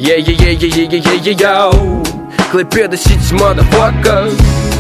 Yo, Klaipėda City motherfuckers.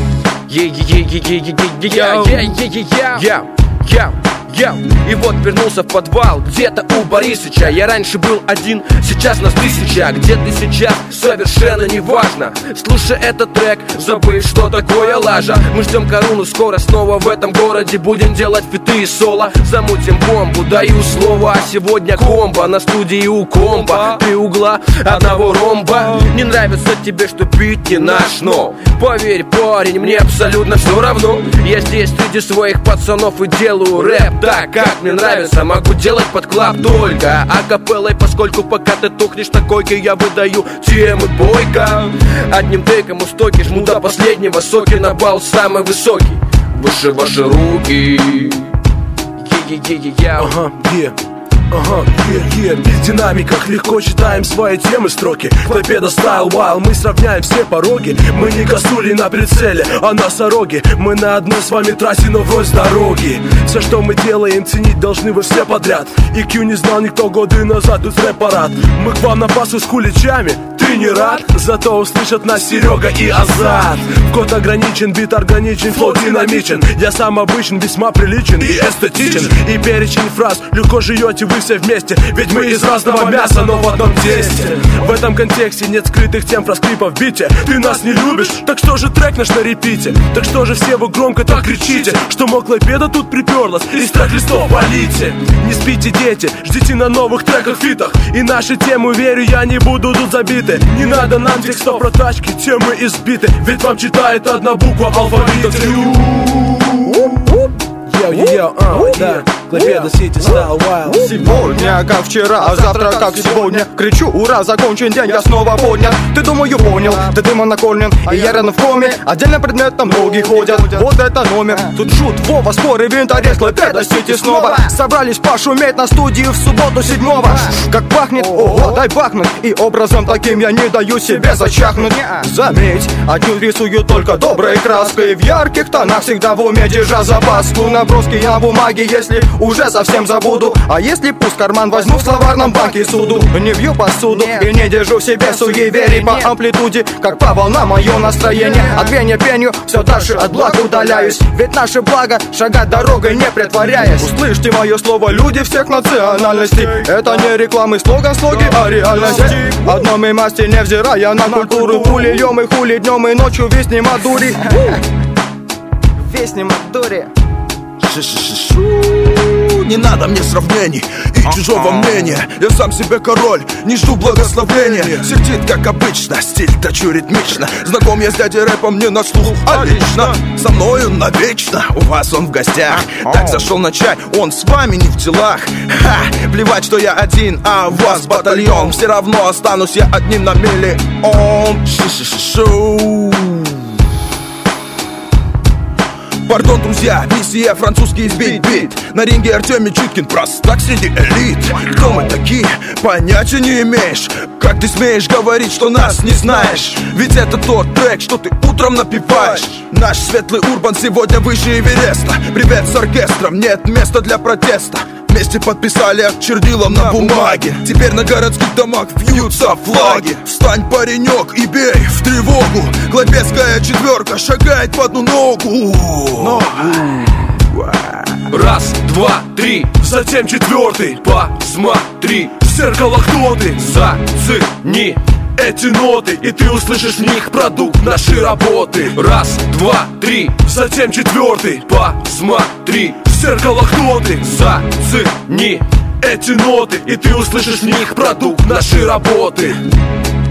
И вот вернулся в подвал, где-то у Борисыча. Я раньше был один, сейчас нас 1000. Где ты сейчас, совершенно не важно. Слушай этот трек, забыв, что такое лажа. Мы ждем Коруну, скоро снова в этом городе. Будем делать фиты и соло, замутим бомбу. Даю слово, а сегодня комбо. На студии у комбо 3 угла одного ромба. Не нравится тебе, что бит не наш, но поверь, парень, мне абсолютно все равно. Я здесь среди своих пацанов и делаю рэп так, как мне нравится. Могу делать под клаб только акапеллой, поскольку пока ты тухнешь на койке, я выдаю темы бойко. Одним тейком у стойки жму до последнего. Соки на бал самый высокий. Выше ваши руки. В динамиках легко читаем свои темы, строки. Клайпеда стайл вайл, мы сравняем все пороги. Мы не косули на прицеле, а носороги. Мы на одной с вами трассе, но врозь дороги. Все, что мы делаем, ценить должны вы все подряд. IQ не знал никто годы назад, тут рэп-парад. Мы к вам на пасу с куличами, ты не рад? Зато услышат нас Серега и Азат. Код ограничен, бит органичен, флоу динамичен. Я сам обычен, весьма приличен и эстетичен. И перечень фраз, легко живете вы все вместе. Ведь мы из разного мяса, но в одном тесте. В этом контексте нет скрытых тем, фраз клипа в бите. Ты нас не любишь, так что же трек наш на репите? Так что же все вы громко так кричите, что мол Клайпеда тут приперлась, из трек-листов валите. Не спите, дети, ждите на новых треках, фитах. И наши темы, верю я, не будут тут забиты. Не надо нам текстов про тачки, темы избиты. Ведь вам читает одна буква алфавита. Клайпеда City Style Wild. Сегодня как вчера, а завтра как сегодня. Кричу, ура, закончен день, я снова поднят. Ты, думаю, понял, ты дымом накормлен, и я рядом в коме. Отдельно предмет, там многие ходят. Вот это номер. Тут шут, Вова, споры, винторез, Клайпеда City снова. Собрались пошуметь на студии в субботу 7-го. Как пахнет, ого, дай бахнуть. И образом таким я не даю себе зачахнуть. Заметь, отнюдь рисую только доброй краской. В ярких тонах всегда в уме держа запаску. Наброски на бумаге, если уже совсем забуду. А если пусть карман возьму в словарном банке суду. Не бью посуду и не держу в себе суеверий. По амплитуде, как по волнам мое настроение. От пения пенью все дальше от благ удаляюсь. Ведь наше благо шагать дорогой не притворяясь. Услышьте мое слово, люди всех национальностей. Это не рекламы, слоган, слоги, а реальность. Одной масти, невзирая на культуру. Пули льем и хули днем и ночью виснем от дури. Виснем от дури. Не надо мне сравнений и чужого мнения. Я сам себе король, не жду благословения. Сердит, как обычно, стиль точу ритмично. Знаком я с дядей рэпом не на слух, а лично. Со мною навечно, у вас он в гостях. Так зашел на чай, он с вами не в делах. Ха, плевать, что я один, а у вас батальон. Все равно останусь я одним на миллион. Пардон, друзья, миссия французский избить бит. На ринге Артемий Читкин, простак среди элит. Кто мы такие, понятия не имеешь. Как ты смеешь говорить, что нас не знаешь? Ведь это тот трек, что ты утром напеваешь. Наш светлый урбан сегодня выше Эвереста. Привет с оркестром, нет места для протеста. Вместе подписали от чернилом на бумаге. Теперь на городских домах вьются флаги. Встань, паренек, и бей в тревогу. Клайпедская четверка шагает по одну ногу. Раз, два, три, затем четвертый. посмотри В зеркало, кто ты? зацени Эти ноты, и ты услышишь в них продукт нашей работы. Раз, два, три, затем четвертый. посмотри В зеркало, кто ты? зацени Эти ноты, и ты услышишь в них продукт нашей работы.